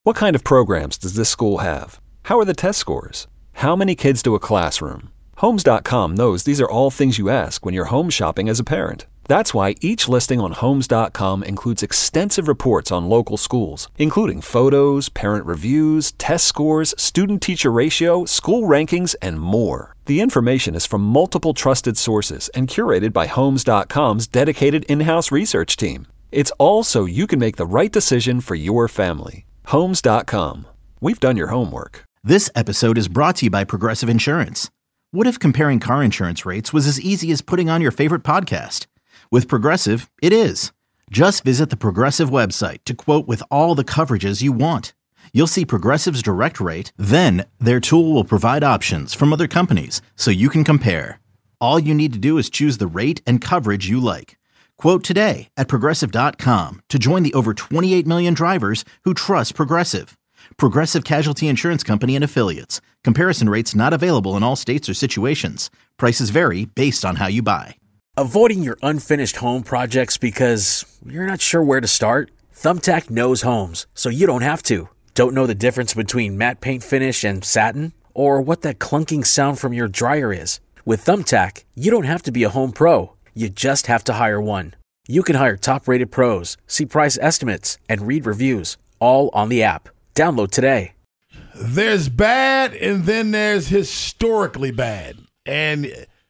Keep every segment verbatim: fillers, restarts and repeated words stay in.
What kind of programs does this school have? How are the test scores? How many kids do a classroom? Homes dot com knows these are all things you ask when you're home shopping as a parent. That's why each listing on Homes dot com includes extensive reports on local schools, including photos, parent reviews, test scores, student-teacher ratio, school rankings, and more. The information is from multiple trusted sources and curated by Homes dot com's dedicated in-house research team. It's all so you can make the right decision for your family. Homes dot com. We've done your homework. This episode is brought to you by Progressive Insurance. What if comparing car insurance rates was as easy as putting on your favorite podcast? With Progressive, it is. Just visit the Progressive website to quote with all the coverages you want. You'll see Progressive's direct rate, then their tool will provide options from other companies so you can compare. All you need to do is choose the rate and coverage you like. Quote today at Progressive dot com to join the over twenty-eight million drivers who trust Progressive. Progressive Casualty Insurance Company and Affiliates. Comparison rates not available in all states or situations. Prices vary based on how you buy. Avoiding your unfinished home projects because you're not sure where to start? Thumbtack knows homes, so you don't have to. Don't know the difference between matte paint finish and satin? Or what that clunking sound from your dryer is? With Thumbtack, you don't have to be a home pro. You just have to hire one. You can hire top-rated pros, see price estimates, and read reviews, all on the app. Download today. There's bad, and then there's historically bad. And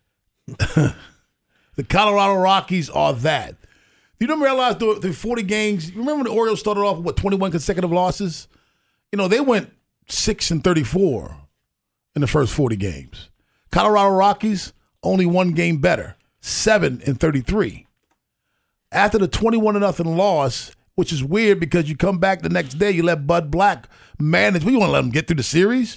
the Colorado Rockies are that. You don't realize through, through forty games, you remember when the Orioles started off with, what, twenty-one consecutive losses? You know, they went six and thirty-four in the first forty games. Colorado Rockies, only one game better, seven and thirty-three. After the twenty-one to nothing loss, which is weird because you come back the next day, you let Bud Black manage. We want to let him get through the series.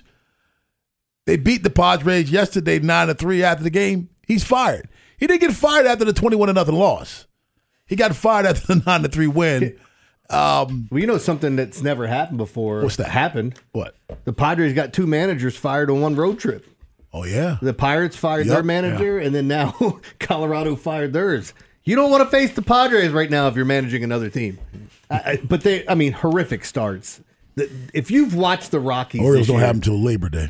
They beat the Padres yesterday nine to three after the game. He's fired. He didn't get fired after the twenty-one to nothing loss. He got fired after the nine to three win. Um, well, you know something that's never happened before. What's that? Happened. What? The Padres got two managers fired on one road trip. Oh, yeah. The Pirates fired Yep, their manager, yeah. and then now Colorado fired theirs. You don't want to face the Padres right now if you're managing another team. I, I, but they, I mean, horrific starts. The, if you've watched the Rockies, Orioles this don't year, have them until Labor Day.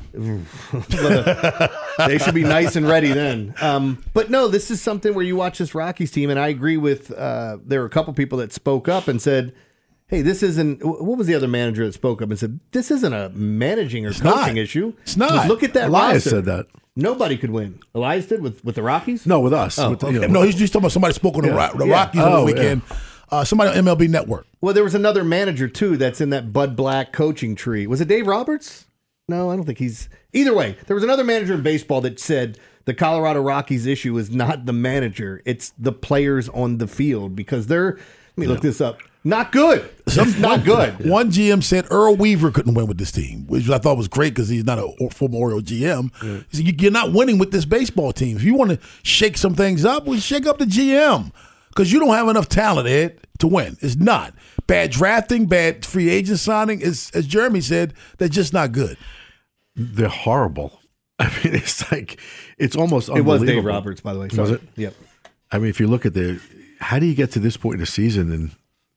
They should be nice and ready then. Um, but no, this is something where you watch this Rockies team, and I agree with. Uh, there were a couple people that spoke up and said, "Hey, this isn't." What was the other manager that spoke up and said, "This isn't a managing or It's coaching not. issue. It's not." Look at that Elias roster. said that. Nobody could win. Elias did with, with the Rockies? No, with us. Oh, with the, okay. you know, No, he's just talking about somebody spoke on the, Yeah. Ro- the Yeah. Rockies on Oh, the weekend. Uh, somebody on M L B Network. Well, there was another manager, too, that's in that Bud Black coaching tree. Was it Dave Roberts? No, I don't think he's... Either way, there was another manager in baseball that said the Colorado Rockies issue is not the manager. It's the players on the field because they're... Let me look this up. Not good. It's not good. One G M said Earl Weaver couldn't win with this team, which I thought was great because he's not a former Oriole G M. Yeah. He said, you're not winning with this baseball team. If you want to shake some things up, well, shake up the G M because you don't have enough talent, Ed, to win. It's not. Bad drafting, bad free agent signing. Is, as Jeremy said, they're just not good. they're horrible. I mean, it's like, it's almost It unbelievable. was Dave Roberts, by the way. Sorry. Was it? Yep. I mean, if you look at the, how do you get to this point in the season and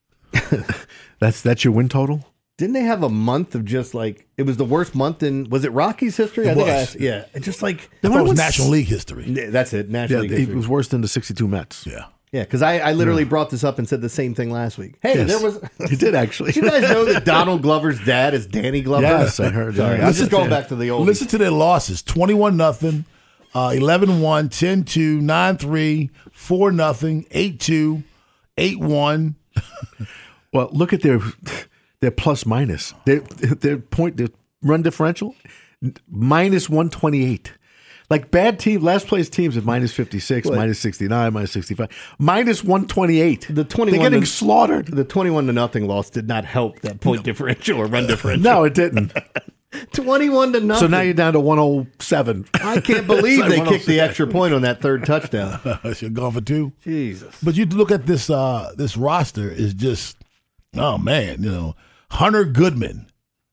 that's that's your win total? Didn't they have a month of just like, it was the worst month in, was it Rockies history? It I think was. I asked, yeah. It's just like, I thought it was National League history. Yeah, that's it. National Yeah, League it history. was worse than the sixty-two Mets. Yeah. Yeah, because I, I literally brought this up and said the same thing last week. Hey, Yes. there was. You did actually. Did you guys know that Donald Glover's dad is Danny Glover? Yes, I heard that. Sorry, I was just going back to the old. Listen to their losses. twenty-one nothing, uh, eleven one, ten two, nine three, four nothing, eight two, eight one. Well, look at their their plus minus. Their their point, their run differential, minus one twenty-eight. Like bad team, last place teams at minus fifty-six, What? minus sixty-nine, minus sixty-five, minus one twenty-eight. The twenty-one They're getting to- slaughtered. The twenty-one to nothing loss did not help that point differential or run differential. No, it didn't. twenty-one to nothing. So now you're down to one oh seven. I can't believe It's they like kicked the one oh six. extra point on that third touchdown. You're gone for two. Jesus. But you look at this uh, this roster is just, oh man, you know, Hunter Goodman,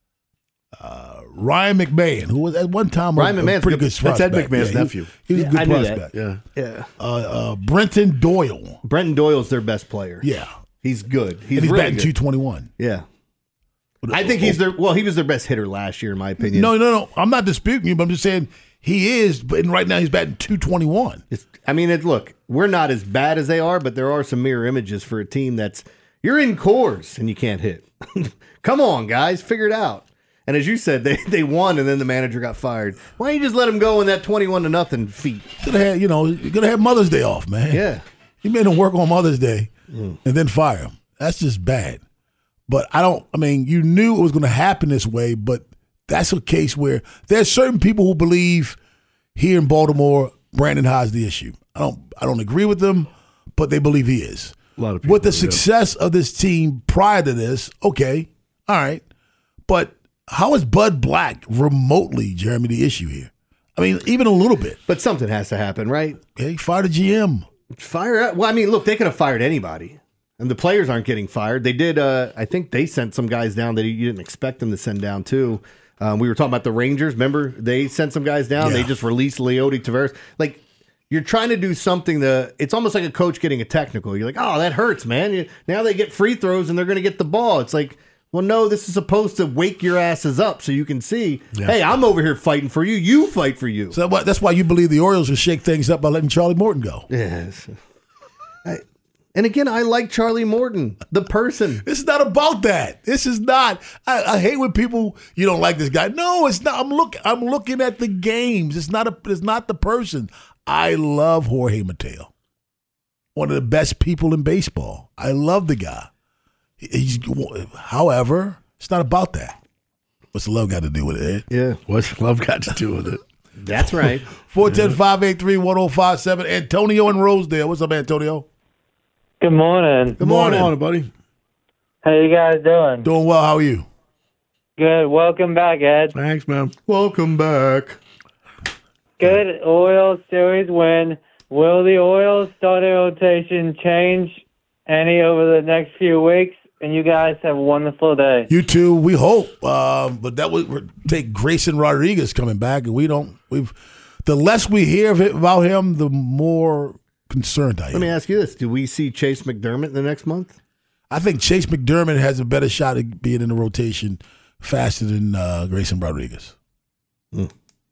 uh, Ryan McMahon, who was at one time Ryan a, a McMahon's pretty good- good That's Ed prospect. McMahon's he- nephew. He, was Yeah, a good I knew that. prospect. Yeah. Yeah. Uh, uh, Brenton Doyle, Brenton Doyle's their best player. yeah, He's good. He's and he's really batting good. two twenty one. Yeah. I think he's their well. He was their best hitter last year, in my opinion. No, no, no. I'm not disputing you, but I'm just saying he is. But right now he's batting two twenty-one. It's, I mean, it, look, we're not as bad as they are, but there are some mirror images for a team that's you're in Coors and you can't hit. Come on, guys, figure it out. And as you said, they, they won, and then the manager got fired. Why don't you just let him go in that twenty-one to nothing feat? Could have had, you know, you could have had Mother's Day off, man. Yeah, he made him work on Mother's Day mm. and then fire him. That's just bad. But I don't. I mean, you knew it was going to happen this way, but that's a case where there's certain people who believe here in Baltimore, Brandon Hyde's the issue. I don't. I don't agree with them, but they believe he is. A lot of people. With the success of this team prior to this, okay, all right, but how is Bud Black remotely, Jeremy, the issue here? I mean, even a little bit. But something has to happen, right? Okay, fire the G M. Fire. Well, I mean, look, they could have fired anybody. And the players aren't getting fired. They did. Uh, I think they sent some guys down that you didn't expect them to send down too. Um, we were talking about the Rangers. Remember, they sent some guys down. Yeah. They just released Leody Taveras. Like, you're trying to do something that it's almost like a coach getting a technical. You're like, oh, that hurts, man. You, now they get free throws and they're going to get the ball. It's like, well, no, this is supposed to wake your asses up so you can see, yeah. hey, I'm over here fighting for you. You fight for you. So that's why you believe the Orioles will shake things up by letting Charlie Morton go. Yes. I, And again, I like Charlie Morton, the person. This is not about that. This is not. I, I hate when people you don't like this guy. No, it's not. I'm look. I'm looking at the games. It's not a. It's not the person. I love Jorge Mateo, one of the best people in baseball. I love the guy. He's. However, it's not about that. What's the love got to do with it, Ed? Yeah. What's love got to do with it? That's right. four one zero, five eight three, one zero five seven. Antonio in Rosedale. What's up, Antonio? Good morning. Good morning. Good morning, buddy. How you guys doing? Doing well. How are you? Good. Welcome back, Ed. Thanks, man. Welcome back. Good Orioles series win. Will the Orioles starting rotation change any over the next few weeks? And you guys have a wonderful day. You too. We hope. Um, but that would take Grayson Rodriguez coming back, and we don't. We've the less we hear of it, about him, the more concerned I am. Let me ask you this: do we see Chase McDermott in the next month? I think Chase McDermott has a better shot at being in the rotation faster than uh, Grayson Rodriguez. Mm.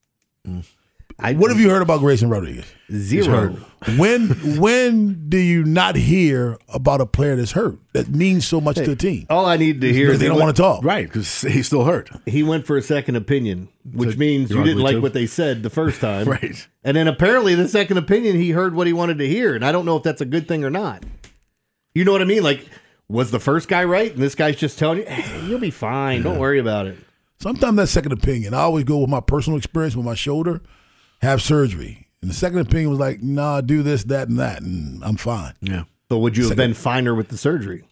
Mm. I, what have you heard about Grayson Rodriguez? Zero. When when do you not hear about a player that's hurt that means so much hey, to the team? All I need to hear is is they don't want to talk. Right, because he's still hurt. He went for a second opinion, which so means you didn't like too? what they said the first time. Right. And then apparently the second opinion, he heard what he wanted to hear. And I don't know if that's a good thing or not. You know what I mean? Like, was the first guy right? And this guy's just telling you, hey, you'll be fine. Yeah. Don't worry about it. Sometimes that second opinion, I always go with my personal experience with my shoulder, have surgery. And the second opinion was like, nah, do this, that, and that, and I'm fine. Yeah. But would you second, have been finer with the surgery?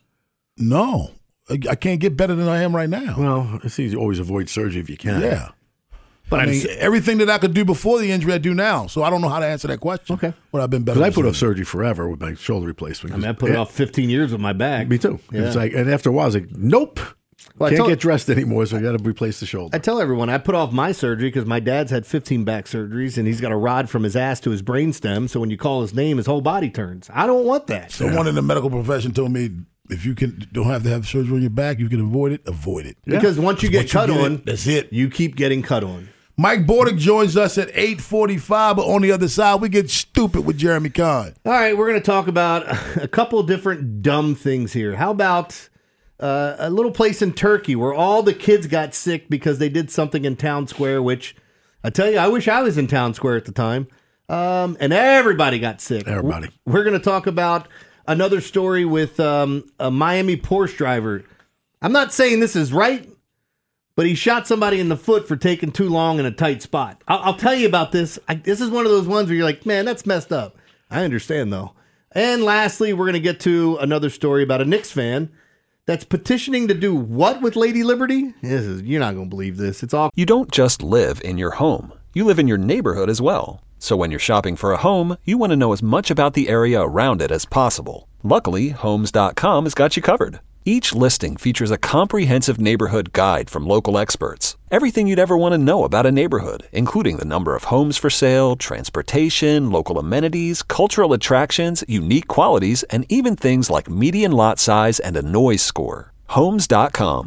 No. I, I can't get better than I am right now. Well, it's easy to always avoid surgery if you can. Yeah. But I mean, everything that I could do before the injury, I do now. So I don't know how to answer that question. Okay. But I've been better. Because I put off surgery forever with my shoulder replacement. I mean, I put it off fifteen years with my back. Me too. Yeah. It's like, and after a while, I was like, nope. Well, Can't told, get dressed anymore, so I got to replace the shoulder. I tell everyone I put off my surgery because my dad's had fifteen back surgeries, and he's got a rod from his ass to his brainstem. So when you call his name, his whole body turns. I don't want that. Someone yeah. in the medical profession told me if you can don't have to have surgery on your back, you can avoid it. Avoid it. Yeah. Because once you get once cut you get on, it, that's it. You keep getting cut on. Mike Bordick joins us at eight forty-five, but on the other side, we get stupid with Jeremy Kahn. All right, we're going to talk about a couple different dumb things here. How about uh, a little place in Turkey where all the kids got sick because they did something in Town Square, which I tell you, I wish I was in Town Square at the time, um, and everybody got sick. Everybody. We're going to talk about another story with um, a Miami Porsche driver. I'm not saying this is right, but he shot somebody in the foot for taking too long in a tight spot. I'll, I'll tell you about this. I, this is one of those ones where you're like, man, that's messed up. I understand, though. And lastly, we're going to get to another story about a Knicks fan that's petitioning to do what with Lady Liberty? This is, you're not going to believe this. It's all. You don't just live in your home. You live in your neighborhood as well. So when you're shopping for a home, you want to know as much about the area around it as possible. Luckily, Homes dot com has got you covered. Each listing features a comprehensive neighborhood guide from local experts. Everything you'd ever want to know about a neighborhood, including the number of homes for sale, transportation, local amenities, cultural attractions, unique qualities, and even things like median lot size and a noise score. Homes dot com.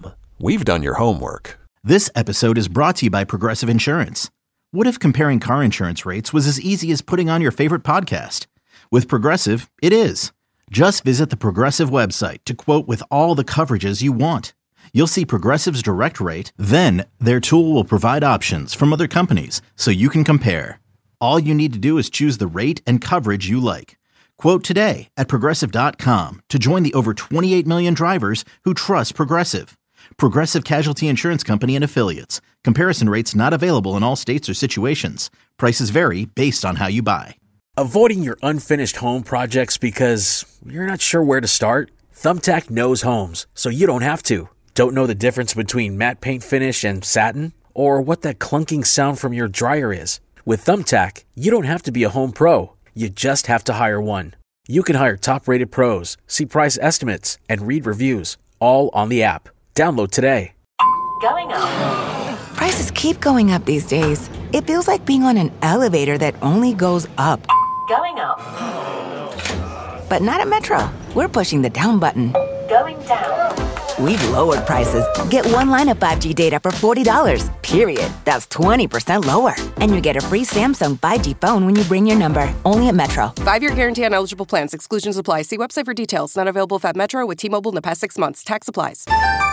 we've done your homework. This episode is brought to you by Progressive Insurance. What if comparing car insurance rates was as easy as putting on your favorite podcast? With Progressive, it is. Just visit the Progressive website to quote with all the coverages you want. You'll see Progressive's direct rate, then their tool will provide options from other companies so you can compare. All you need to do is choose the rate and coverage you like. Quote today at Progressive dot com to join the over twenty-eight million drivers who trust Progressive. Progressive Casualty Insurance Company and Affiliates. Comparison rates not available in all states or situations. Prices vary based on how you buy. Avoiding your unfinished home projects because you're not sure where to start? Thumbtack knows homes, so you don't have to. Don't know the difference between matte paint finish and satin? Or what that clunking sound from your dryer is? With Thumbtack, you don't have to be a home pro. You just have to hire one. You can hire top-rated pros, see price estimates, and read reviews, all on the app. Download today. Going up. Prices keep going up these days. It feels like being on an elevator that only goes up. Going up. But not at Metro. We're pushing the down button. Going down. We've lowered prices. Get one line of five G data for forty dollars, period. That's twenty percent lower. And you get a free Samsung five G phone when you bring your number. Only at Metro. Five-year guarantee on eligible plans. Exclusions apply. See website for details. Not available at Metro with T-Mobile in the past six months. Tax applies.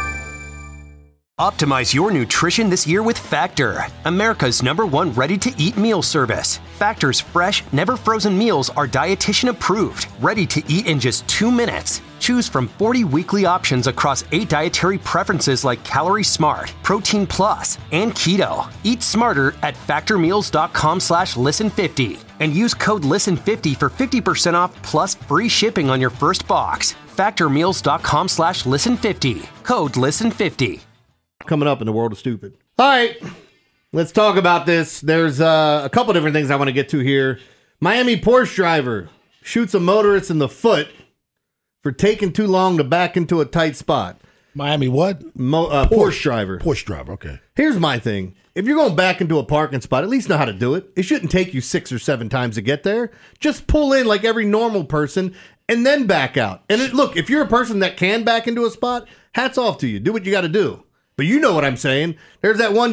Optimize your nutrition this year with Factor, America's number one ready-to-eat meal service. Factor's fresh, never-frozen meals are dietitian approved, ready to eat in just two minutes. Choose from forty weekly options across eight dietary preferences like Calorie Smart, Protein Plus, and Keto. Eat smarter at factormeals.com slash listen50 and use code listen fifty for fifty percent off plus free shipping on your first box. Factormeals.com slash listen50. Code listen fifty. Coming up in the world of stupid. All right, let's talk about this. There's uh, a couple different things I want to get to here. Miami Porsche driver shoots a motorist in the foot for taking too long to back into a tight spot. Miami what? Mo- uh, Porsche. Porsche driver. Porsche driver, okay. Here's my thing. If you're going back into a parking spot, at least know how to do it. It shouldn't take you six or seven times to get there. Just pull in like every normal person and then back out. And it, look, if you're a person that can back into a spot, hats off to you. Do what you got to do. But you know what I'm saying. There's that one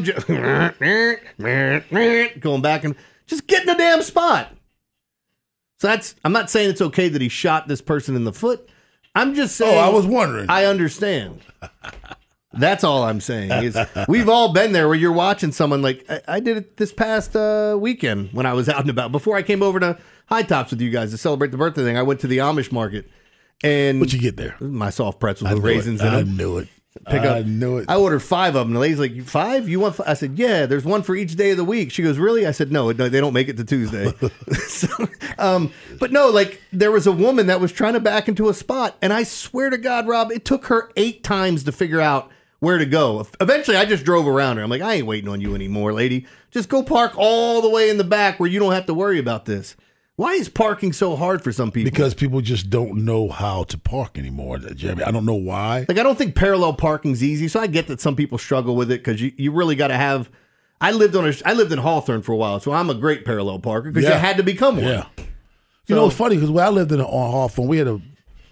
going back and just get in the damn spot. So that's, I'm not saying it's okay that he shot this person in the foot. I'm just saying. Oh, I was wondering. I understand. That's all I'm saying. Is we've all been there where you're watching someone like I, I did it this past uh, weekend when I was out and about. Before I came over to High Tops with you guys to celebrate the birthday thing, I went to the Amish market. And what'd you get there? My soft pretzels I with raisins it. in I them. I knew it. Pick I up. knew it. I ordered five of them. The lady's like, "You five? You want?" Five? I said, "Yeah." There's one for each day of the week. She goes, "Really?" I said, "No, no they don't make it to Tuesday." so, um, but no, like there was a woman that was trying to back into a spot, and I swear to God, Rob, it took her eight times to figure out where to go. Eventually, I just drove around her. I'm like, "I ain't waiting on you anymore, lady. Just go park all the way in the back where you don't have to worry about this." Why is parking so hard for some people? Because people just don't know how to park anymore, Jeremy. I don't know why. Like, I don't think parallel parking's easy, so I get that some people struggle with it because you, you really got to have. I lived on a, I lived in Hawthorne for a while, so I'm a great parallel parker because Yeah. you had to become one. Yeah. So, You know, it's funny because when I lived in on Hawthorne, we had a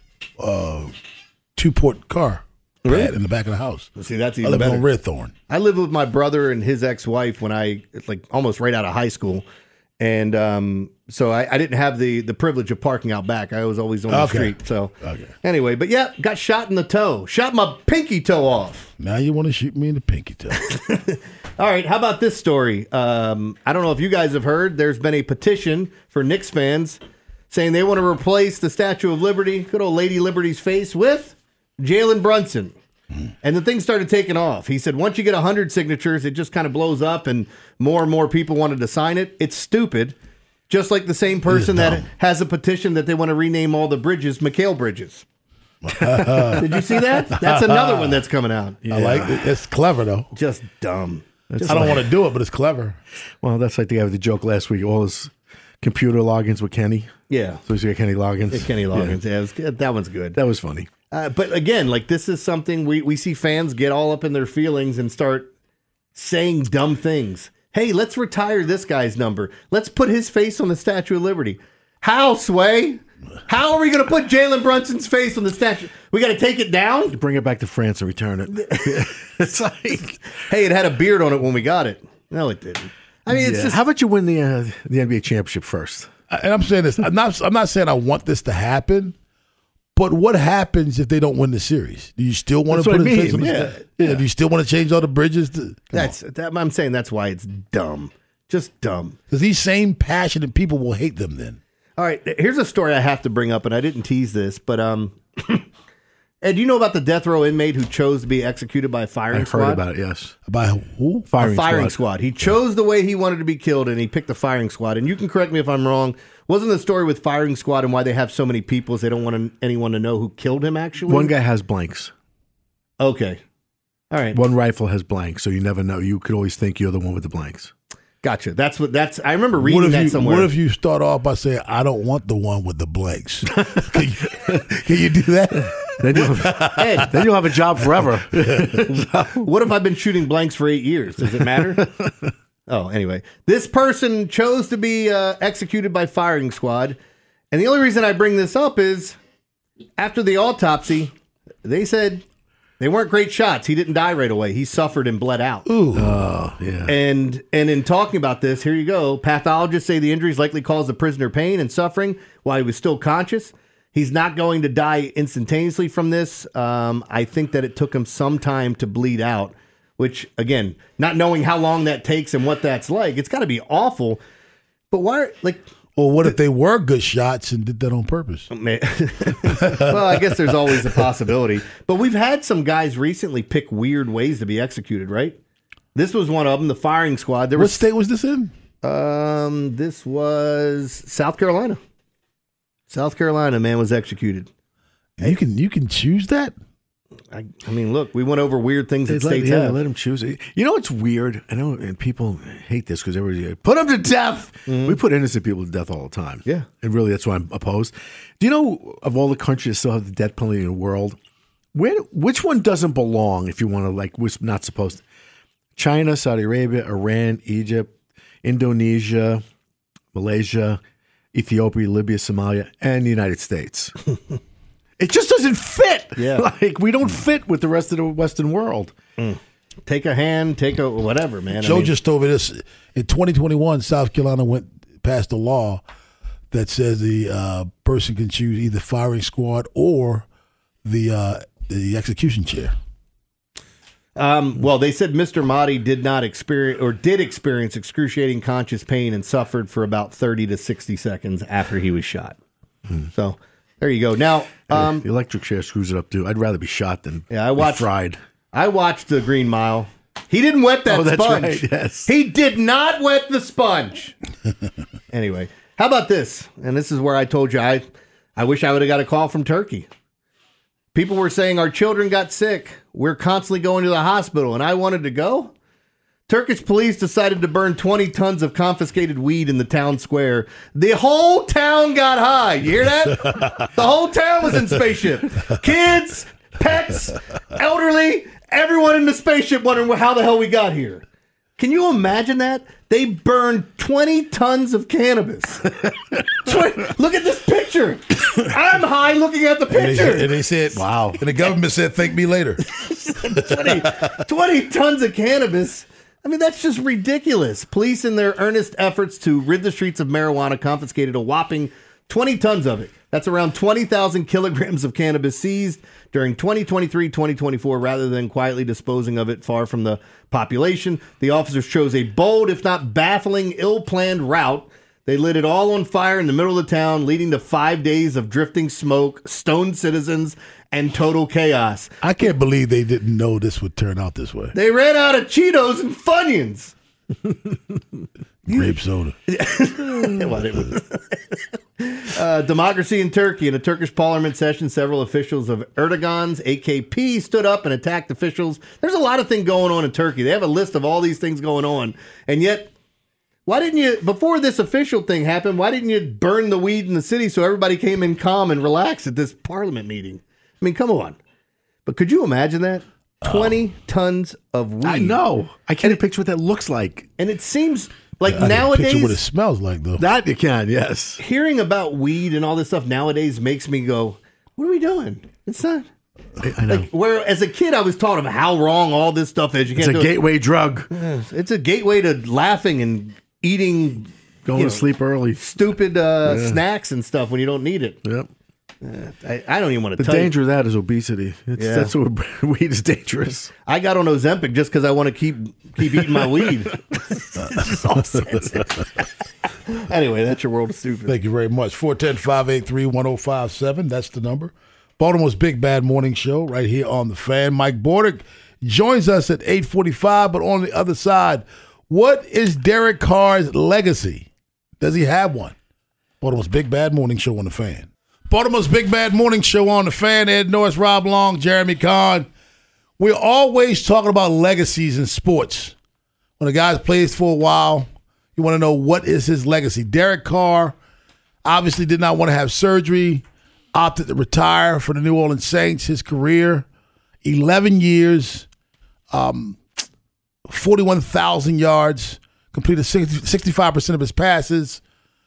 uh, two-port car Really? pad in the back of the house. Well, see, that's I even lived better. on Redthorn. I lived with my brother and his ex-wife when I, like, almost right out of high school. And um, so I, I didn't have the, the privilege of parking out back. I was always on the Okay. street. So Okay. anyway, but yeah, got shot in the toe. Shot my pinky toe off. Now you want to shoot me in the pinky toe. All right, how about this story? Um, I don't know if you guys have heard. There's been a petition for Knicks fans saying they want to replace the Statue of Liberty, good old Lady Liberty's face, with Jalen Brunson. And the thing started taking off. He said once you get one hundred signatures, it just kind of blows up and more and more people wanted to sign it. It's stupid. Just like the same person that has a petition that they want to rename all the bridges McHale Bridges. Did you see that? That's another one that's coming out. I like it. It's clever, though. Just dumb. Just I don't like- want to do it, but it's clever. Well, that's like the guy with the joke last week. All his computer logins with Kenny. Yeah. So he's got Kenny Loggins. Yeah, Kenny Loggins. Yeah, it was good. That one's good. That was funny. Uh, but again, like this is something we, we see fans get all up in their feelings and start saying dumb things. Hey, let's retire this guy's number. Let's put his face on the Statue of Liberty. How, Sway? How are we going to put Jalen Brunson's face on the statue? We got to take it down? You bring it back to France and return it. It's like, hey, it had a beard on it when we got it. No, it didn't. I mean, it's yeah. just. How about you win the uh, the N B A championship first? And I'm saying this. I'm not. I'm not saying I want this to happen. But what happens if they don't win the series? Do you still want That's to put what a I face on mean. the Yeah. sta- Yeah. Do you still want to change all the bridges? To, come That's that, I'm saying that's why it's dumb. Just dumb. Because these same passionate people will hate them then. All right, here's a story I have to bring up, and I didn't tease this, but um, Ed, do you know about the death row inmate who chose to be executed by a firing I've squad? heard about it, yes. By who? Firing, a firing squad. squad. He chose the way he wanted to be killed, and he picked the firing squad. And you can correct me if I'm wrong. Wasn't the story with firing squad and why they have so many people is they don't want to, anyone to know who killed him, actually? One guy has blanks. Okay. All right. One rifle has blanks, so you never know. You could always think you're the one with the blanks. Gotcha. That's what that's. I remember reading What if that you, somewhere. What if you start off by saying, "I don't want the one with the blanks"? can, you, can you do that? Then you'll, Ed, then you'll have a job forever. What if I've been shooting blanks for eight years? Does it matter? Oh, anyway. This person chose to be uh, executed by firing squad. And the only reason I bring this up is after the autopsy, they said they weren't great shots. He didn't die right away. He suffered and bled out. Ooh. Oh, yeah. And and in talking about this, here you go. Pathologists say the injuries likely caused the prisoner pain and suffering while he was still conscious. He's not going to die instantaneously from this. Um, I think that it took him some time to bleed out, which, again, not knowing how long that takes and what that's like, it's got to be awful. But why, like... Or what if they were good shots and did that on purpose? Well, I guess there's always a possibility. But we've had some guys recently pick weird ways to be executed, right? This was one of them, the firing squad. There What was, state was this in? Um, this was South Carolina. South Carolina, man was executed. You can you can choose that? I, I mean, look, we went over weird things that Let, states yeah, have. let him choose it. You know what's weird? I know, and people hate this because everybody put them to death. Mm-hmm. We put innocent people to death all the time. Yeah, and really, that's why I'm opposed. Do you know of all the countries that still have the death penalty in the world, where which one doesn't belong? If you want to, like, was not supposed to? China, Saudi Arabia, Iran, Egypt, Indonesia, Malaysia, Ethiopia, Libya, Somalia, and the United States. It just doesn't fit. Yeah. Like, we don't fit with the rest of the Western world. Mm. Take a hand, take a whatever, man. Joe I mean, just told me this. In twenty twenty-one, South Carolina went past a law that says the uh, person can choose either firing squad or the uh, the execution chair. Um, well, they said Mister Mahdi did not experience or did experience excruciating conscious pain and suffered for about thirty to sixty seconds after he was shot. Hmm. So there you go. Now, um, the electric chair screws it up too. I'd rather be shot than yeah, I watched be fried. I watched the Green Mile. He didn't wet that Oh, that's sponge. right, yes. He did not wet the sponge. Anyway, how about this? And this is where I told you I, I wish I would have got a call from Turkey. People were saying our children got sick. We're constantly going to the hospital, and I wanted to go. Turkish police decided to burn twenty tons of confiscated weed in the town square. The whole town got high. You hear that? The whole town was in spaceship. Kids, pets, elderly, everyone in the spaceship wondering how the hell we got here. Can you imagine that? They burned twenty tons of cannabis. twenty, look at this picture. I'm high looking at the And picture. they, and they said, Wow. And the government said, thank me later. twenty, twenty tons of cannabis. I mean, that's just ridiculous. Police, in their earnest efforts to rid the streets of marijuana, confiscated a whopping twenty tons of it. That's around twenty thousand kilograms of cannabis seized during twenty twenty-three twenty twenty-four, rather than quietly disposing of it far from the population. The officers chose a bold, if not baffling, ill-planned route. They lit it all on fire in the middle of the town, leading to five days of drifting smoke, stoned citizens, and total chaos. I can't believe they didn't know this would turn out this way. They ran out of Cheetos and Funyuns. Grape soda. Well, it was- uh, democracy in Turkey. In a Turkish parliament session, several officials of Erdogan's A K P stood up and attacked officials. There's a lot of things going on in Turkey. They have a list of all these things going on. And yet, why didn't you, before this official thing happened, why didn't you burn the weed in the city so everybody came in calm and relaxed at this parliament meeting? I mean, come on. But could you imagine that? twenty tons of weed. I know. I can't picture what that looks like. And it seems Like I nowadays, picture what it smells like though. That you can, yes. Hearing about weed and all this stuff nowadays makes me go, "What are we doing?" It's not. I, I know. Like, where as a kid I was taught of how wrong all this stuff is. You It's can't a do gateway drug. It. It's a gateway to laughing and eating, Going you to know, sleep early. stupid uh, Yeah. snacks and stuff when you don't need it. Yep. Uh, I, I don't even want to The tell danger of that is obesity. It's, Yeah. That's what weed is dangerous. you. I got on Ozempic just because I want to keep keep eating my weed. It's all sensitive. Anyway, that's your world of stupid. Thank you very much. four one zero, five eight three, one zero five seven. That's the number. Baltimore's Big Bad Morning Show right here on The Fan. Mike Bordick joins us at eight forty-five, but on the other side, what is Derek Carr's legacy? Does he have one? Baltimore's Big Bad Morning Show on The Fan. Baltimore's Big Bad Morning Show on The Fan. Ed Norris, Rob Long, Jeremy Kahn. We're always talking about legacies in sports. When a guy plays for a while, you want to know what is his legacy. Derek Carr obviously did not want to have surgery, opted to retire for the New Orleans Saints. His career, eleven years, um, forty-one thousand yards, completed sixty, sixty-five percent of his passes,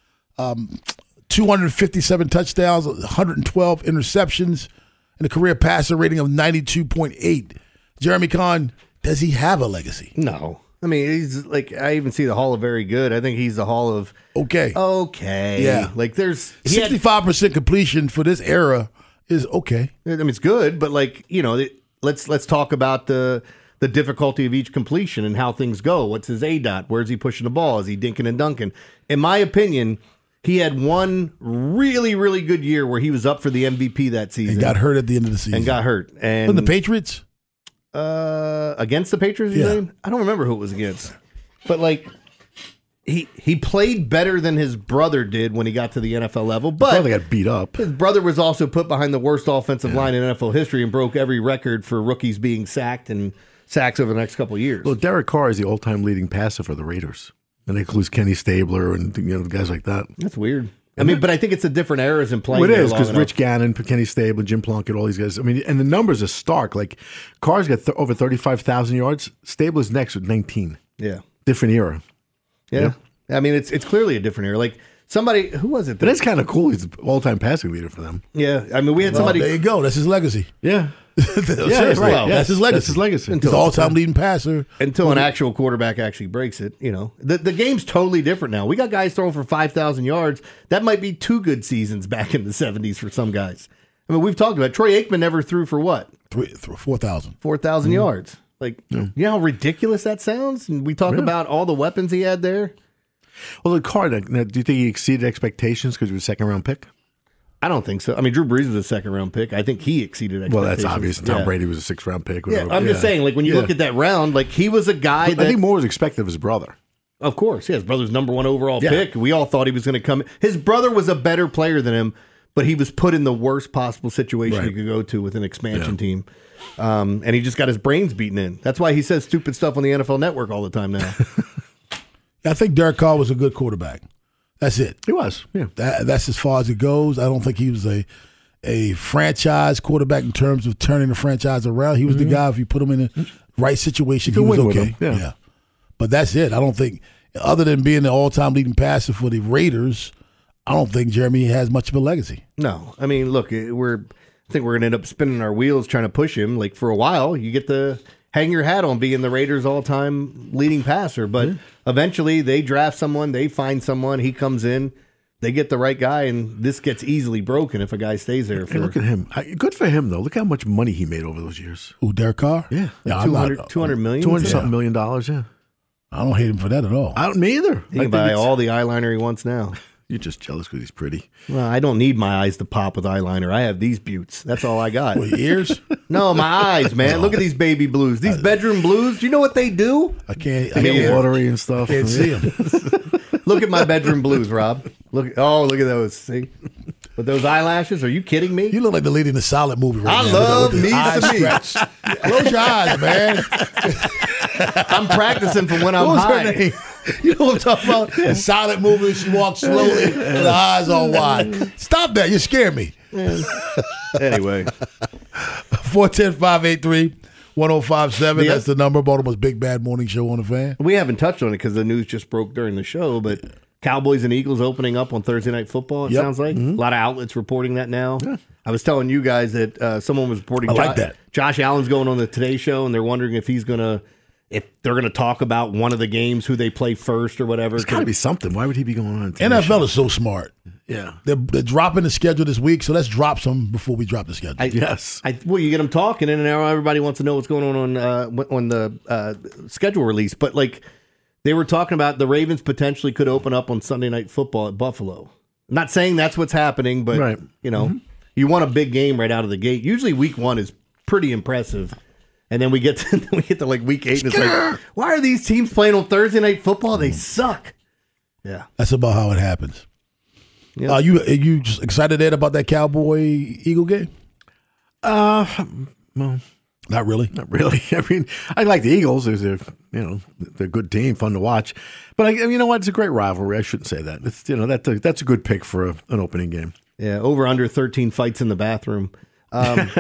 um, two hundred fifty-seven touchdowns, one hundred twelve interceptions, and a career passer rating of ninety-two point eight. Jeremy Kahn, does he have a legacy? No. I mean, he's like, I even see the Hall of Very Good. I think he's the Hall of Okay. okay. Yeah. Like there's he had- sixty-five percent completion for this era is okay. I mean, it's good, but like, you know, it, let's let's talk about the the difficulty of each completion and how things go. What's his A DOT? Where's he pushing the ball? Is he dinking and dunking? In my opinion, he had one really, really good year where he was up for the M V P that season. And got hurt at the end of the season. And got hurt. And From the Patriots? Uh, against the Patriots, you Yeah. mean? I don't remember who it was against. But like he he played better than his brother did when he got to the N F L level. But Probably got beat up. his brother was also put behind the worst offensive line in N F L history and broke every record for rookies being sacked and sacks over the next couple of years. Well, Derek Carr is the all-time leading passer for the Raiders. And it includes Kenny Stabler and you know guys like that. That's weird. I mean, but I think it's a different eras in playing. Well, it there is long because enough. Rich Gannon, Kenny Stabler, Jim Plunkett, all these guys. I mean, and the numbers are stark. Like Carr's got th- over thirty-five thousand yards. Stabler's next with nineteen. Yeah, different era. yeah. I mean, it's it's clearly a different era. Like somebody who was it? But that's kind of cool. He's the all-time passing leader for them. Yeah, I mean, we had Well, somebody. there you go. That's his legacy. Yeah. Seriously, right. well, Yeah. that's his legacy. That's his legacy. He's all-time leading passer. Until an actual quarterback actually breaks it, you know. The the game's totally different now. We got guys throwing for five thousand yards. That might be two good seasons back in the seventies for some guys. I mean, we've talked about it. Troy Aikman never threw for what? Three, th- four thousand. four thousand Mm-hmm. yards. Like, you know how ridiculous that sounds? And we talk Yeah. about all the weapons he had there. Well, the Carr, now, do you think he exceeded expectations because he was a second-round pick? I don't think so. I mean, Drew Brees was a second round pick. I think he exceeded expectations. Well, that's obvious. Tom Yeah. Brady was a sixth-round pick. Yeah, whatever. I'm just saying, like, when you Yeah. look at that round, like, he was a guy But that. I think more was expected of his brother. Of course, yeah, his brother's number one overall Yeah. pick. We all thought he was going to come. His brother was a better player than him, but he was put in the worst possible situation Right. he could go to with an expansion Yeah. team. Um, and he just got his brains beaten in. That's why he says stupid stuff on the N F L Network all the time now. I think Derek Carr was a good quarterback. That's it. He was, yeah. That, that's as far as it goes. I don't think he was a a franchise quarterback in terms of turning the franchise around. He was the guy, if you put him in the right situation, he You can was win with okay. him, yeah. But that's it. I don't think, other than being the all-time leading passer for the Raiders, I don't think Jeremy has much of a legacy. No, I mean, look, we're. I think we're going to end up spinning our wheels trying to push him. Like, for a while, you get to hang your hat on being the Raiders' all-time leading passer. But eventually, they draft someone, they find someone, he comes in, they get the right guy, and this gets easily broken if a guy stays there. For Hey, look at him. I- Good for him, though. Look how much money he made over those years. Who, Derek Carr? Yeah. Yeah, I'm two not- hundred, two hundred million. two hundred Yeah. something million dollars, yeah. I don't hate him for that at all. I don't, me either. He I can think buy it's- all the eyeliner he wants now. You're just jealous because he's pretty. Well, I don't need my eyes to pop with eyeliner. I have these buttes. That's all I got. What, ears? No, my eyes, man. Look at these baby blues. These bedroom blues. Do you know what they do? I can't. They I get can't, watery and stuff. can't see him. Look at my bedroom blues, Rob. Look. Oh, look at those. See? With those eyelashes? Are you kidding me? You look like the lead in the Solid movie right I now. love with the me eyes some me. stretched. Close your eyes, man. I'm practicing for when I'm What was high. her name? You know what I'm talking about? The Silent movie. She walks slowly with her eyes all wide. Stop that. You scare me. Anyway, four one zero, five eight three, one oh five point seven. Yeah. That's the number. Baltimore's Big Bad Morning Show on the Fan. We haven't touched on it because the news just broke during the show, but Cowboys and Eagles opening up on Thursday Night Football, it Yep. sounds like. Mm-hmm. A lot of outlets reporting that now. Yeah. I was telling you guys that uh, someone was reporting I like Jo- that. Josh Allen's going on the Today Show, and they're wondering if he's going to, if they're going to talk about one of the games, who they play first or whatever. There's got to be something. Why would he be going on? N F L is so smart. Yeah. They're, they're dropping the schedule this week, so let's drop some before we drop the schedule. I, Yes. I, well, you get them talking, and now everybody wants to know what's going on on, uh, on the uh, schedule release. But, like, they were talking about the Ravens potentially could open up on Sunday Night Football at Buffalo. I'm not saying that's what's happening, but, Right. you know, mm-hmm. you want a big game right out of the gate. Usually week one is pretty impressive. And then we get to we get to like week eight, and it's like, why are these teams playing on Thursday Night Football? They suck. Yeah. That's about how it happens. Yep. Are you are you just excited, Ed, about that Cowboy Eagle game? Uh, well, Not really. not really. I mean, I like the Eagles. They're, they're you know they're a good team, fun to watch. But I, you know what? It's a great rivalry. I shouldn't say that. It's you know that's a, that's a good pick for a, an opening game. Yeah, over under thirteen fights in the bathroom. Um,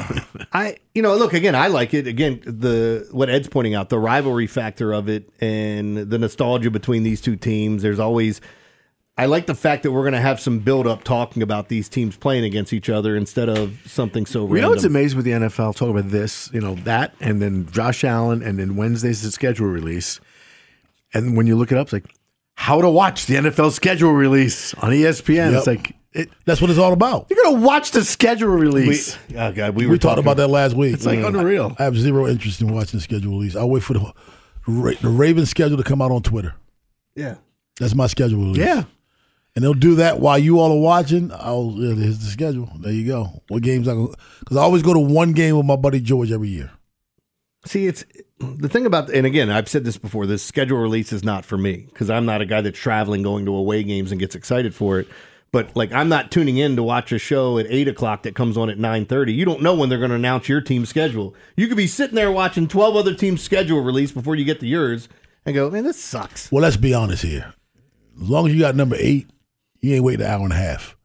I, you know, look again. I like it again. The what Ed's pointing out, the rivalry factor of it, and the nostalgia between these two teams. There's always. I like the fact that we're going to have some build up talking about these teams playing against each other instead of something so random. You know what's amazing with the N F L? Talk about this, you know, that, and then Josh Allen, and then Wednesday's the schedule release. And when you look it up, it's like how to watch the N F L schedule release on E S P N. Yep. It's like it, That's what it's all about. you're gonna watch the schedule We, release. oh God, we, We, were talked talking about that last week. It's like unreal. I have zero interest in watching the schedule release. I'll wait for the Ra- the Ravens schedule to come out on Twitter. Yeah, That's my schedule release. Yeah. And they'll do that while you all are watching. I'll yeah, here's the schedule. There you go. What games I go? Because I always go to one game with my buddy George every year. see, it's the thing about, and again, I've said this before. This schedule release is not for me because I'm not a guy that's traveling, going to away games, and gets excited for it. But like, I'm not tuning in to watch a show at eight o'clock that comes on at nine thirty. You don't know when they're going to announce your team's schedule. You could be sitting there watching twelve other teams' schedule release before you get to yours, and go, man, this sucks. Well, let's be honest here. As long as you got number eight, you ain't waiting an hour and a half.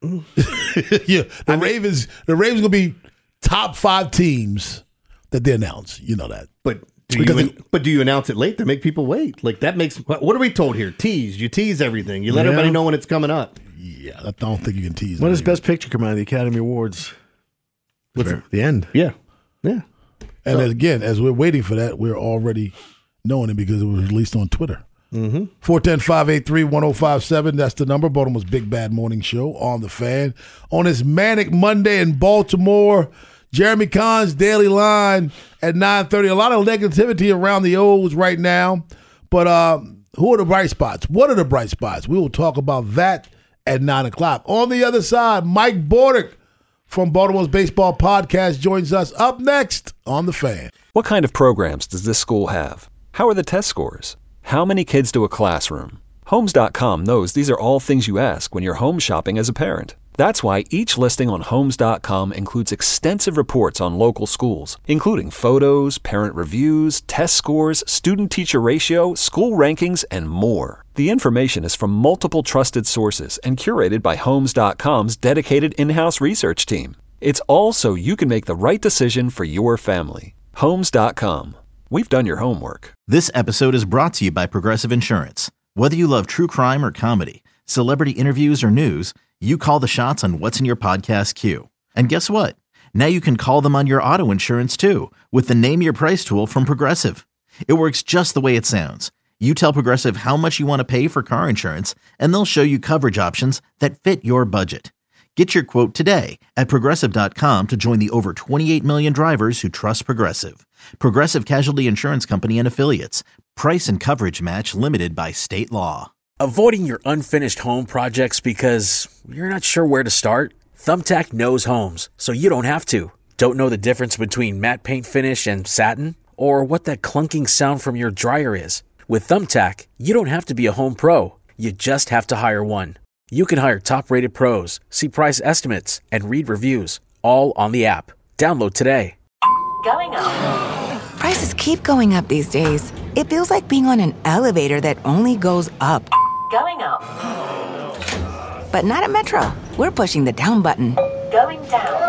yeah, the Ravens. The Ravens gonna be top five teams that they announce. You know that. But do Because you? they- but do you announce it late to make people wait? Like that makes. What what are we told here? Tease. You tease everything. You let Yeah. everybody know when it's coming up. Yeah, I don't think you can tease. When them does either. Best Picture come out of the Academy Awards? What's Very- the end. Yeah, yeah. And as, again, as we're waiting for that, we're already knowing it because it was released on Twitter. Mm-hmm. four one zero, five eight three, one zero five seven. That's the number. Baltimore's Big Bad Morning Show on the Fan. On this manic Monday in Baltimore, Jeremy Kahn's Daily Line at nine thirty. A lot of negativity around the O's right now. But uh, who are the bright spots? What are the bright spots? We will talk about that at nine o'clock. On the other side, Mike Bordick from Baltimore's Baseball Podcast joins us up next on the Fan. What kind of programs does this school have? How are the test scores? How many kids do a classroom? Homes dot com knows these are all things you ask when you're home shopping as a parent. That's why each listing on Homes dot com includes extensive reports on local schools, including photos, parent reviews, test scores, student-teacher ratio, school rankings, and more. The information is from multiple trusted sources and curated by Homes dot com's dedicated in-house research team. It's all so you can make the right decision for your family. Homes dot com. We've done your homework. This episode is brought to you by Progressive Insurance. Whether you love true crime or comedy, celebrity interviews or news, you call the shots on what's in your podcast queue. And guess what? Now you can call them on your auto insurance too with the Name Your Price tool from Progressive. It works just the way it sounds. You tell Progressive how much you want to pay for car insurance, and they'll show you coverage options that fit your budget. Get your quote today at Progressive dot com to join the over twenty-eight million drivers who trust Progressive. Progressive Casualty Insurance Company and Affiliates. Price and coverage match limited by state law. Avoiding your unfinished home projects because you're not sure where to start? Thumbtack knows homes, so you don't have to. Don't know the difference between matte paint finish and satin? Or what that clunking sound from your dryer is? With Thumbtack, you don't have to be a home pro. You just have to hire one. You can hire top-rated pros, see price estimates, and read reviews, all on the app. Download today. Going up. Prices keep going up these days. It feels like being on an elevator that only goes up. Going up. But not at Metro. We're pushing the down button. Going down.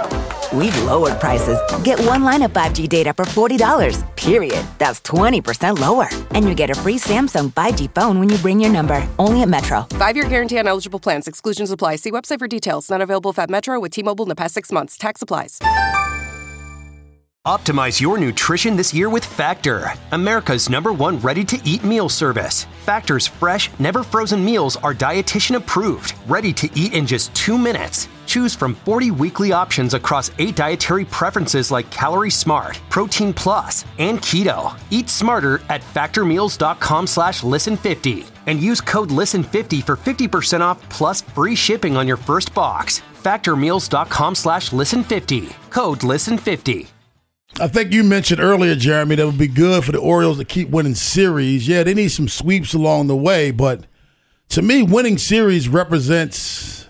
we've lowered prices. Get one line of five G data for forty dollars, period. That's twenty percent lower. And you get a free Samsung five G phone when you bring your number. Only at Metro. Five-year guarantee on eligible plans. Exclusions apply. See website for details. Not available if at Metro with T-Mobile in the past six months. Tax applies. Optimize your nutrition this year with Factor, America's number one ready-to-eat meal service. Factor's fresh, never frozen meals are dietitian approved, ready to eat in just two minutes. Choose from forty weekly options across eight dietary preferences like Calorie Smart, Protein Plus, and Keto. Eat smarter at factormeals.com slash listen50 and use code listen fifty for fifty percent off plus free shipping on your first box. factormeals.com slash listen50. Code listen fifty. I think you mentioned earlier, Jeremy, that it would be good for the Orioles to keep winning series. Yeah, they need some sweeps along the way, but to me, winning series represents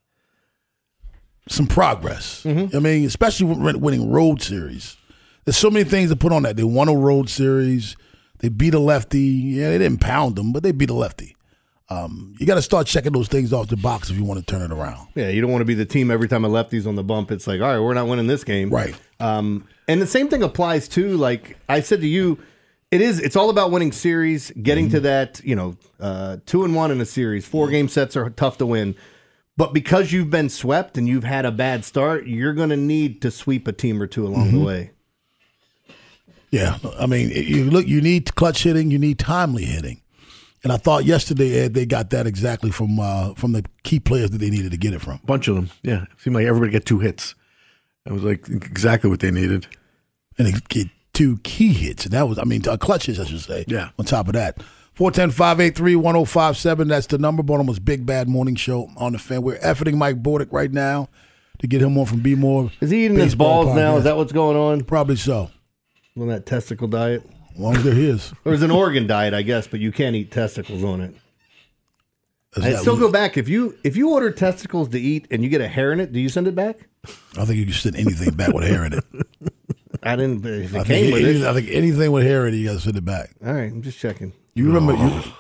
some progress. Mm-hmm. I mean, especially with winning road series. There's so many things to put on that. They won a road series. They beat a lefty. Yeah, they didn't pound them, but they beat a lefty. Um, you got to start checking those things off the box if you want to turn it around. Yeah, you don't want to be the team every time a lefty's on the bump. It's like, all right, we're not winning this game. Right. Um, and the same thing applies to, like I said to you, it is. It's all about winning series, getting mm-hmm. to that, you know, uh, two and one in a series. Four game sets are tough to win. But because you've been swept and you've had a bad start, you're going to need to sweep a team or two along mm-hmm. the way. Yeah, I mean, you look. You need clutch hitting. You need timely hitting. And I thought yesterday, Ed, they got that exactly from uh, from the key players that they needed to get it from. A bunch of them, yeah. It seemed like everybody got two hits. That was like exactly what they needed. And they get two key hits. And that was, I mean, uh, clutch hits, I should say. Yeah. On top of that. four one zero, five eight three, one zero five seven. That's the number. Baltimore's Big Bad Morning Show on the Fan. We're efforting Mike Bordick right now to get him on from B More. Is he eating his balls podcast. Now? Is that what's going on? Probably so. On that testicle diet? As long as they're his. There's an organ diet, I guess, but you can't eat testicles on it. I still go back. If you if you order testicles to eat and you get a hair in it, do you send it back? I think you can send anything back with hair in it. I didn't. If it I, came think with anything, it. I think anything with hair in it, you got to send it back. All right, I'm just checking. You remember? Oh.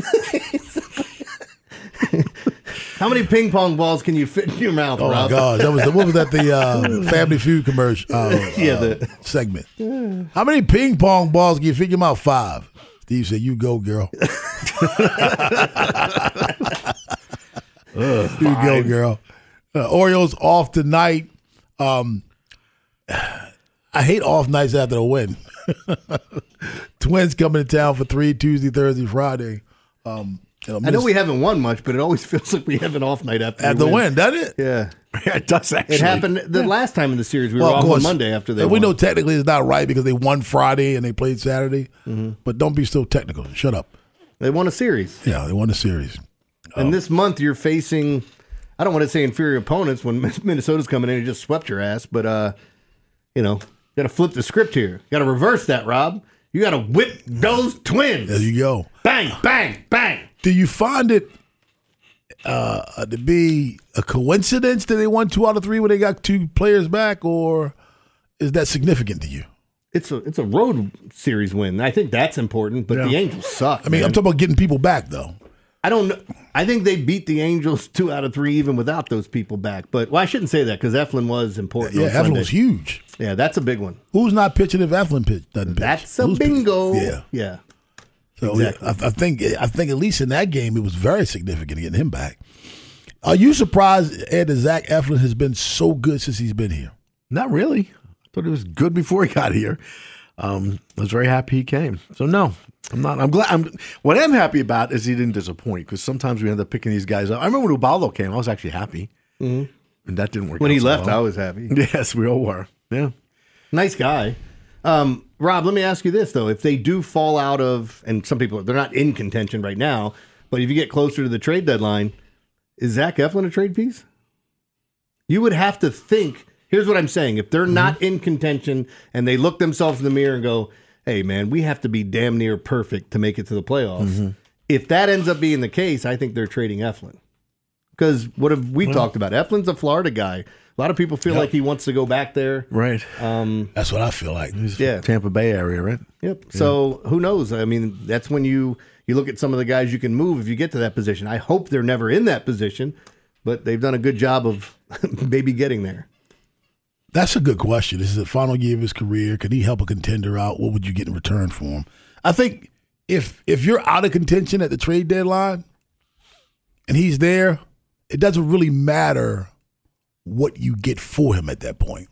You, how many ping pong balls can you fit in your mouth, oh Rob? Oh, my gosh. That was the, what was that, the uh, Family Feud commercial uh, yeah, uh, the, segment. Yeah. How many ping pong balls can you fit in your mouth? Five. Steve said, you go, girl. uh, you go, girl. Uh, Orioles off tonight. Um, I hate off nights after a win. Twins coming to town for three, Tuesday, Thursday, Friday. Um, you know, I know we haven't won much, but it always feels like we have an off night after at the win. win, doesn't it? Yeah. It does actually. It happened the yeah. last time in the series. We well, were off course, on Monday after they and won. We know technically it's not right because they won Friday and they played Saturday. Mm-hmm. But don't be so technical. Shut up. They won a series. Yeah, they won a series. And um, this month you're facing, I don't want to say inferior opponents when Minnesota's coming in and just swept your ass, but, uh, you know, got to flip the script here. Got to reverse that, Rob. You got to whip those Twins. There you go. Bang, bang, bang. Do you find it uh, to be a coincidence that they won two out of three when they got two players back, or is that significant to you? It's a it's a road series win. I think that's important, but yeah. the Angels suck. I mean, man. I'm talking about getting people back, though. I don't know. I think they beat the Angels two out of three even without those people back. But, well, I shouldn't say that because Eflin was important. Yeah, Eflin was huge. Yeah, that's a big one. Who's not pitching if Eflin pitch, doesn't pitch? That's a Who's bingo. Pitching? Yeah. Yeah. So exactly. I, I think I think at least in that game it was very significant getting him back. Are you surprised, Ed, that Zach Eflin has been so good since he's been here? Not really. I thought he was good before he got here. Um, I was very happy he came. So no, I'm not. I'm glad. I'm. What I'm happy about is he didn't disappoint because sometimes we end up picking these guys up. I remember when Ubaldo came, I was actually happy, mm-hmm. and that didn't work. When out he so left, well. I was happy. Yes, we all were. Yeah, nice guy. Um, Rob, let me ask you this, though. If they do fall out of, and some people, they're not in contention right now, but if you get closer to the trade deadline, is Zach Eflin a trade piece? You would have to think, here's what I'm saying. If they're mm-hmm. not in contention and they look themselves in the mirror and go, hey, man, we have to be damn near perfect to make it to the playoffs. Mm-hmm. If that ends up being the case, I think they're trading Eflin. Because what have we well, talked about? Eflin's a Florida guy. A lot of people feel yep. like he wants to go back there. Right. Um, that's what I feel like. He's yeah. from Tampa Bay area, right? Yep. Yeah. So who knows? I mean, that's when you, you look at some of the guys you can move if you get to that position. I hope they're never in that position, but they've done a good job of maybe getting there. That's a good question. This is the final year of his career. Can he help a contender out? What would you get in return for him? I think if if you're out of contention at the trade deadline and he's there, it doesn't really matter what you get for him at that point.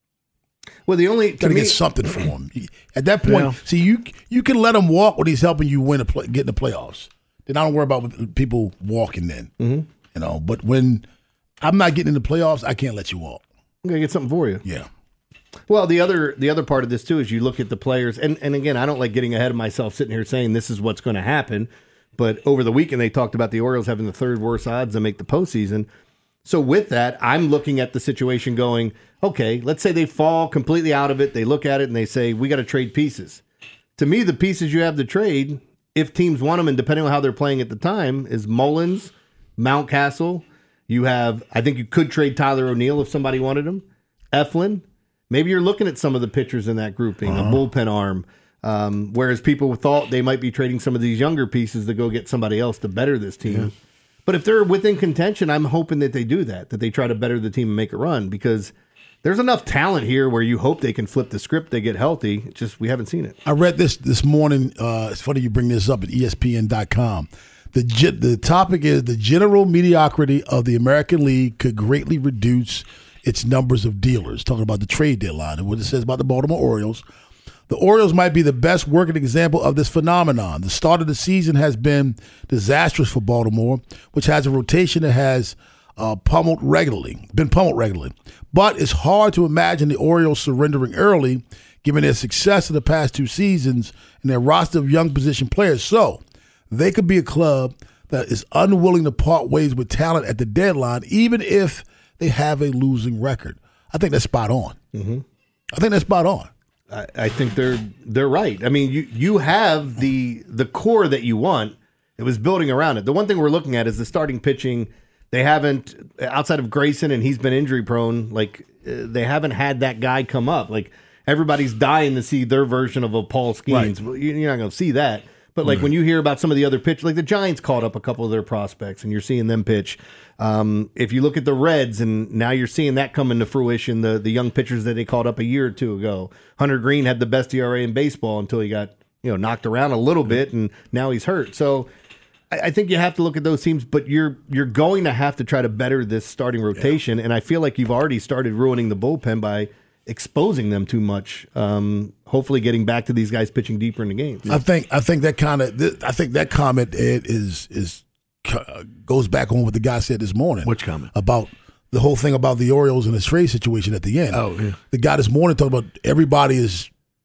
Well, the only got to get something for him at that point. Yeah. See, you you can let him walk when he's helping you win a play, get in the playoffs. Then I don't worry about people walking. Then mm-hmm. you know. But when I'm not getting in the playoffs, I can't let you walk. I'm gonna get something for you. Yeah. Well, the other the other part of this too is you look at the players, and and again, I don't like getting ahead of myself, sitting here saying this is what's going to happen. But over the weekend, they talked about the Orioles having the third worst odds to make the postseason. So with that, I'm looking at the situation going, okay, let's say they fall completely out of it. They look at it and they say, we got to trade pieces. To me, the pieces you have to trade, if teams want them, and depending on how they're playing at the time, is Mullins, Mountcastle. You have, I think you could trade Tyler O'Neill if somebody wanted him. Eflin. Maybe you're looking at some of the pitchers in that grouping, uh-huh. a bullpen arm. Um, whereas people thought they might be trading some of these younger pieces to go get somebody else to better this team. Yeah. But if they're within contention, I'm hoping that they do that, that they try to better the team and make it run, because there's enough talent here where you hope they can flip the script, they get healthy. It's just we haven't seen it. I read this this morning. Uh, it's funny you bring this up at E S P N dot com. The the topic is the general mediocrity of the American League could greatly reduce its numbers of dealers. Talking about the trade deadline and what it says about the Baltimore Orioles. The Orioles might be the best working example of this phenomenon. The start of the season has been disastrous for Baltimore, which has a rotation that has uh, pummeled regularly, been pummeled regularly. But it's hard to imagine the Orioles surrendering early, given their success in the past two seasons and their roster of young position players. So they could be a club that is unwilling to part ways with talent at the deadline, even if they have a losing record. I think that's spot on. Mm-hmm. I think that's spot on. I, I think they're they're right. I mean, you you have the the core that you want. It was building around it. The one thing we're looking at is the starting pitching. They haven't, outside of Grayson, and he's been injury prone, like uh, they haven't had that guy come up. Like everybody's dying to see their version of a Paul Skeens. Right. You're not going to see that. But like right. when you hear about some of the other pitchers, like the Giants called up a couple of their prospects, and you're seeing them pitch. Um, if you look at the Reds, and now you're seeing that come into fruition, the the young pitchers that they called up a year or two ago. Hunter Green had the best E R A in baseball until he got you know knocked around a little bit, and now he's hurt. So I, I think you have to look at those teams, but you're you're going to have to try to better this starting rotation, yeah. and I feel like you've already started ruining the bullpen by exposing them too much. Um, hopefully, getting back to these guys pitching deeper in the game. I think I think that kind of I think that comment Ed, is is uh, goes back on what the guy said this morning. Which comment about the whole thing about the Orioles and the trade situation at the end? Oh, yeah. The guy this morning talked about everybody is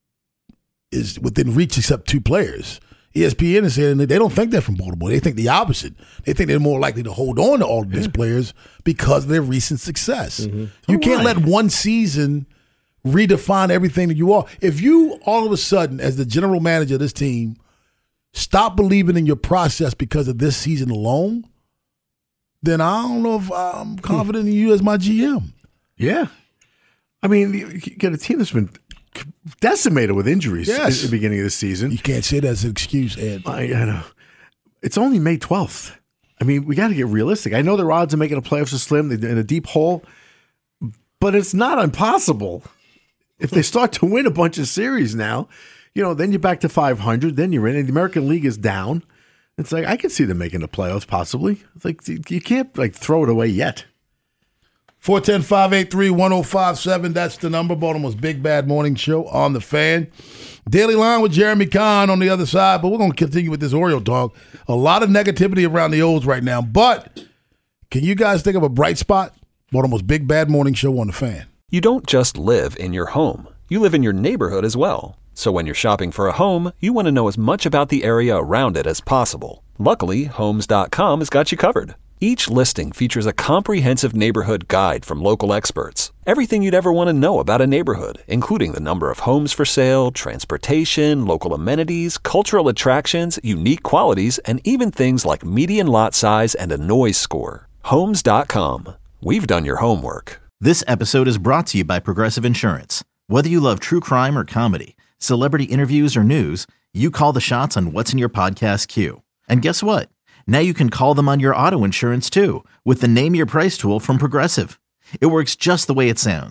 is within reach except two players. E S P N is saying that they don't think they're from Baltimore. They think the opposite. They think they're more likely to hold on to all of these yeah. players because of their recent success. Mm-hmm. You all can't right. let one season redefine everything that you are. If you all of a sudden, as the general manager of this team, stop believing in your process because of this season alone, then I don't know if I'm confident in you as my G M. Yeah. I mean, you get a team that's been decimated with injuries yes. at the beginning of the season. You can't say that's an excuse, Ed. I, I know. It's only May twelfth. I mean, we got to get realistic. I know their odds of making the playoffs are slim. They're in a deep hole, but it's not impossible. If they start to win a bunch of series now, you know, then you're back to five hundred, then you're in, and the American League is down. It's like, I can see them making the playoffs possibly. It's like, you can't, like, throw it away yet. four one zero, five eight three, one zero five seven, that's the number. Baltimore's Big Bad Morning Show on The Fan. Daily Line with Jeremy Kahn on the other side, but we're going to continue with this Oriole talk. A lot of negativity around the O's right now, but can you guys think of a bright spot? Baltimore's Big Bad Morning Show on The Fan. You don't just live in your home. You live in your neighborhood as well. So when you're shopping for a home, you want to know as much about the area around it as possible. Luckily, Homes dot com has got you covered. Each listing features a comprehensive neighborhood guide from local experts. Everything you'd ever want to know about a neighborhood, including the number of homes for sale, transportation, local amenities, cultural attractions, unique qualities, and even things like median lot size and a noise score. Homes dot com. We've done your homework. This episode is brought to you by Progressive Insurance. Whether you love true crime or comedy, celebrity interviews or news, you call the shots on what's in your podcast queue. And guess what? Now you can call them on your auto insurance too with the Name Your Price tool from Progressive. It works just the way it sounds.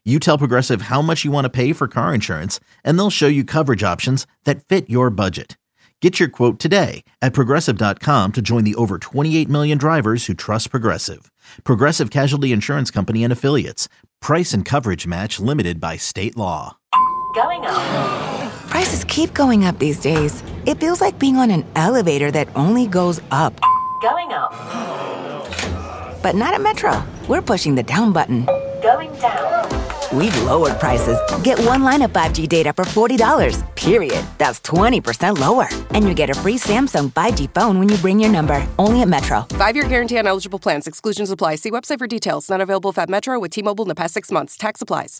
You tell Progressive how much you want to pay for car insurance, and they'll show you coverage options that fit your budget. Get your quote today at Progressive dot com to join the over twenty-eight million drivers who trust Progressive. Progressive Casualty Insurance Company and Affiliates. Price and coverage match limited by state law. Going up. Prices keep going up these days. It feels like being on an elevator that only goes up. Going up. But not at Metro. We're pushing the down button. Going down. We've lowered prices. Get one line of five G data for forty dollars, period. That's twenty percent lower. And you get a free Samsung five G phone when you bring your number. Only at Metro. Five-year guarantee on eligible plans. Exclusions apply. See website for details. Not available if at Metro with T-Mobile in the past six months. Tax applies.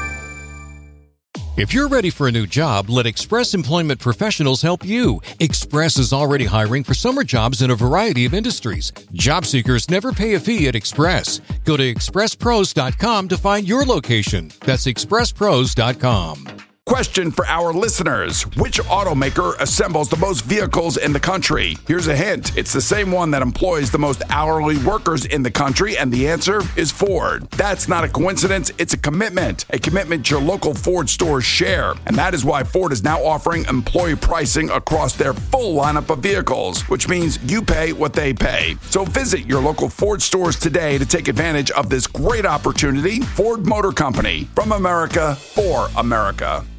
If you're ready for a new job, let Express Employment Professionals help you. Express is already hiring for summer jobs in a variety of industries. Job seekers never pay a fee at Express. Go to express pros dot com to find your location. That's express pros dot com. Question for our listeners. Which automaker assembles the most vehicles in the country? Here's a hint. It's the same one that employs the most hourly workers in the country, and the answer is Ford. That's not a coincidence. It's a commitment. A commitment your local Ford stores share. And that is why Ford is now offering employee pricing across their full lineup of vehicles, which means you pay what they pay. So visit your local Ford stores today to take advantage of this great opportunity. Ford Motor Company. From America, for America.